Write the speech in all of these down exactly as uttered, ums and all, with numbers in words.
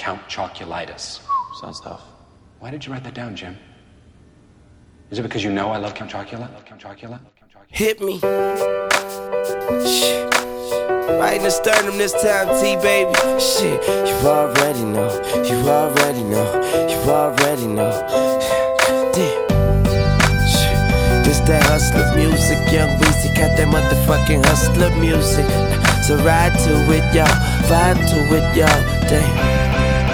Count Chocolitis. Sounds tough. Why did you write that down, Jim? Is it because you know I love Count Chocula? Count Chocula? Hit me. Shit. Right in the sternum this time, T, baby. Shit, you already know. You already know. You already know. Damn. Shit. This that hustler music, young Weezy got that motherfucking hustler music. So ride to it, y'all. Vibe to it, y'all. Damn.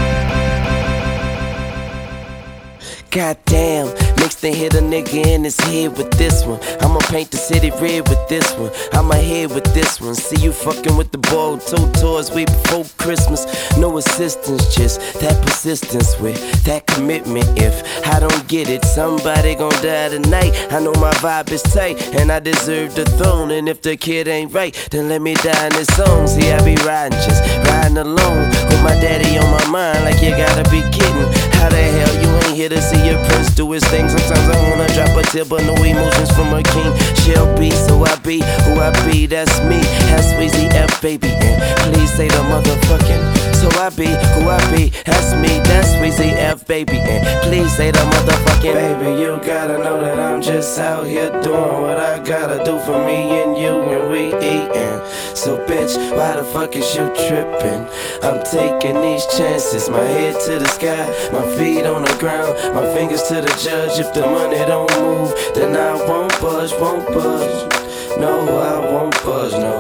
Goddamn, next thing hit a nigga in his head with this one. I'ma paint the city red with this one. I'ma head with this one. See you fucking with the boy two tours way before Christmas. No assistance, just that persistence with that commitment. If I don't get it, somebody gon' die tonight. I know my vibe is tight and I deserve the throne. And if the kid ain't right, then let me die in this song. See, I be riding, just riding alone with my daddy on my mind. Like you gotta be kidding. How the hell you ain't here to see your prince do his thing? Sometimes I wanna drop a tip, but no emotions from a king. She'll be, so I be who I be, that's me. That's Weezy F, baby, and please say the motherfucking. So I be who I be, that's me, that's Weezy F, baby, and please say the motherfucking. Baby, you gotta know that I'm just out here doing what I gotta do for me and you when we eatin'. So bitch, why the fuck is you trippin'? I'm taking these chances, my head to the sky, my feet on the ground, my fingers to the judge. If the money don't move, then I won't budge, won't budge. No, I won't budge, no,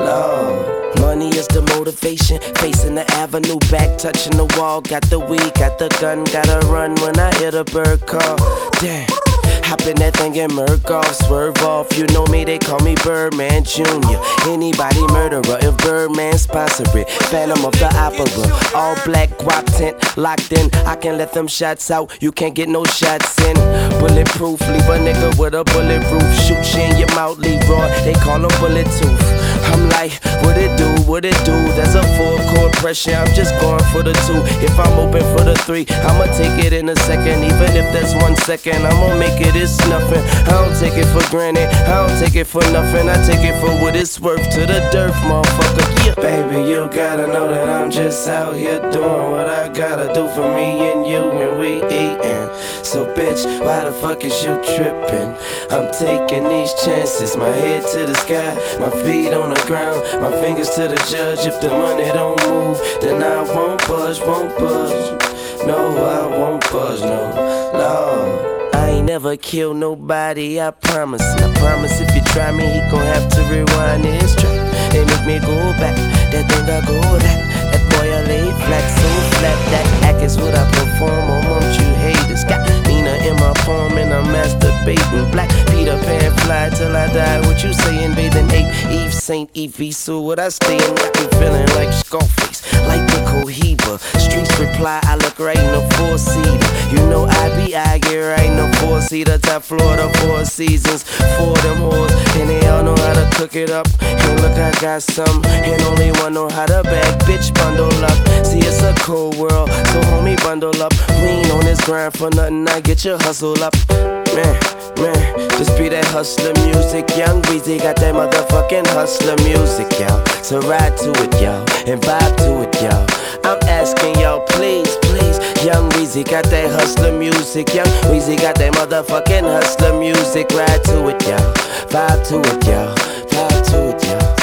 Lord. Money is the motivation, facing the avenue, back touching the wall. Got the weed, got the gun, gotta run when I hear the bird call. Damn. Hop in that thing and murk off, swerve off. You know me, they call me Birdman Junior Anybody murderer, if Birdman sponsor it. Phantom of the Opera, all black guap tent, locked in. I can let them shots out, you can't get no shots in. Bulletproof, leave a nigga with a bullet roof. Shoot you in your mouth, Leroy, they call him Bullet Tooth. I'm like, what it do, what it do? There's a full chord pressure, I'm just going for the two. If I'm open for the three, I'ma take it in a second. Even if that's one second, I'ma make it, it's nothing. I don't take it for granted, I don't take it for nothing. I take it for what it's worth to the dirt, motherfucker, yeah. Baby, you gotta know that I'm just out here doing what I gotta do for me and you when we eatin'. So bitch, why the fuck is you trippin'? I'm taking these chances, my head to the sky, my feet on the ground, my fingers to the judge. If the money don't move, then I won't budge, won't budge. No, I won't budge, no, Lord. I ain't never kill nobody, I promise. I promise if you try me, he gon' have to rewind his track and make me go back. That thing I go that, that boy I lay flat, so flat. That act is what I perform, oh won't you haters. Got Nina in my palm and I'm masturbating. Black Peter Pan fly till I die. What you saying, bathing ape, Eve Saint Evie. So what I stay in, got me feeling like Scarface, like the Cohiba. Streets reply, I look right in the four-seater. You know I be, I get right in the four-seater. Top floor, the Four Seasons, for them hoes. And they all know how to cook it up. And look, I got some, and only one know how to bag. Bitch, bundle up. See, it's a cold world, so homie, bundle up. We ain't on this grind for nothing, I get your hustle up. Man, man, just be that hustler music. Young Weezy got that motherfucking hustler music, y'all. So ride to it, y'all, and vibe to it, y'all. I'm asking y'all, please, please. Young Weezy got that hustler music. Young Weezy got that motherfucking hustler music. Ride to it, y'all, vibe to it, y'all, vibe to it, y'all.